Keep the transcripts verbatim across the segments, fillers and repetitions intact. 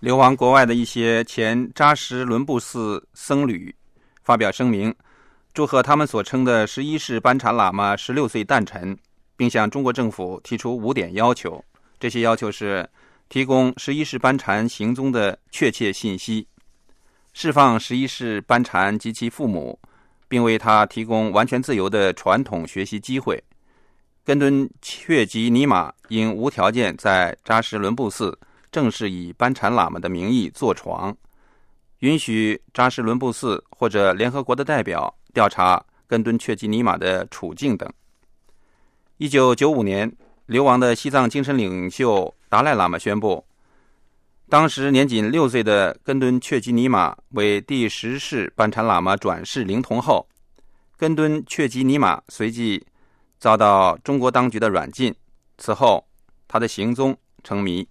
流亡国外的一些前扎什伦布寺僧侣发表声明，祝贺他们所称的十一世班禅喇嘛十六岁诞辰，并向中国政府提出五点要求。这些要求是：提供十一世班禅行踪的确切信息，释放十一世班禅及其父母，并为他提供完全自由的传统学习机会。根敦确吉尼玛应无条件在扎什伦布寺正式以班禅喇嘛的名义坐床，允许扎什伦布寺或者联合国的代表调查根敦确吉尼玛的处境等。一九九五年，流亡的西藏精神领袖达赖喇嘛宣布，当时年仅六岁的根敦确吉尼玛为第十世班禅喇嘛转世灵童后，根敦确吉尼玛随即遭到中国当局的软禁，此后他的行踪成谜。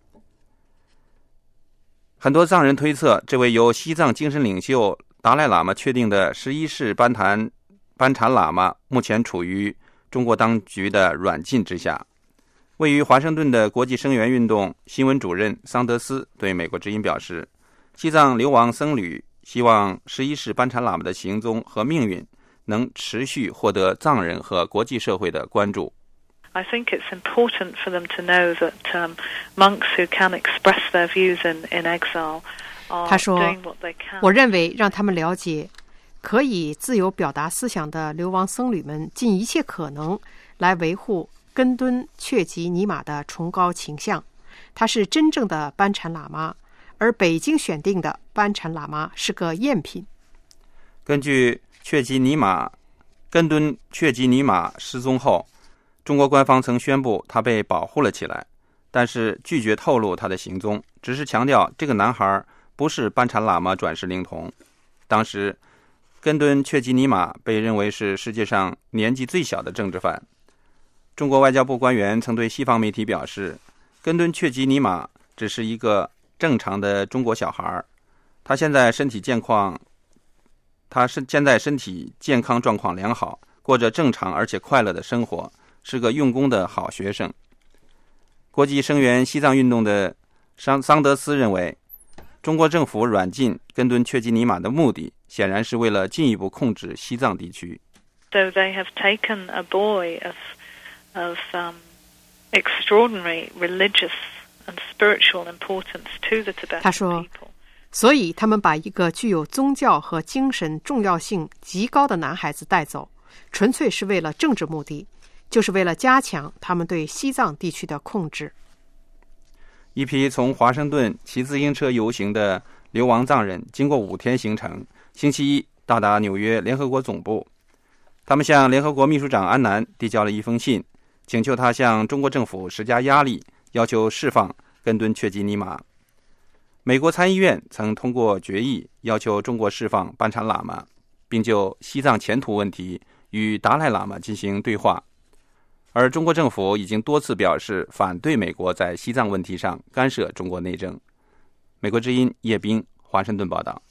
很多藏人推测，这位由西藏精神领袖达赖喇嘛确定的十一世班禅班禅喇嘛目前处于中国当局的软禁之下。位于华盛顿的国际声援运动新闻主任桑德斯对美国之音表示，西藏流亡僧侣希望十一世班禅喇嘛的行踪和命运能持续获得藏人和国际社会的关注。 I think it's important for them to know that um, monks who can express their views in, in exile are 他说 doing what they can. 我认为让他们了解，可以自由表达思想的流亡僧侣们尽一切可能来维护根敦确吉尼玛的崇高倾向。他是真正的班禅喇嘛，而北京选定的班禅喇嘛是个赝品。 根据确吉尼玛根敦确吉尼玛失踪后，中国官方曾宣布他被保护了起来，但是拒绝透露他的行踪，只是强调这个男孩不是班禅喇嘛转世灵童。当时根敦确吉尼玛被认为是世界上年纪最小的政治犯。中国外交部官员曾对西方媒体表示，根敦确吉尼玛只是一个正常的中国小孩，他现在身体健况他现在身体健康状况良好，过着正常而且快乐的生活，是个用功的好学生。国际声援西藏运动的桑桑德斯认为，中国政府软禁根敦确吉尼玛的目的显然是为了进一步控制西藏地区。 So they have taken a boy of, of um, extraordinary religious and spiritual importance to the Tibetan 他说 people. 所以他们把一个具有宗教和精神重要性极高的男孩子带走，纯粹是为了政治目的，就是为了加强他们对西藏地区的控制。 一批从华盛顿骑自行车游行的流亡藏人经过五天行程，星期一到达纽约联合国总部。他们向联合国秘书长安南递交了一封信，请求他向中国政府施加压力，要求释放根敦确吉尼玛。美国参议院曾通过决议，要求中国释放班禅喇嘛，并就西藏前途问题与达赖喇嘛进行对话。而中国政府已经多次表示反对美国在西藏问题上干涉中国内政。美国之音叶冰华盛顿报道。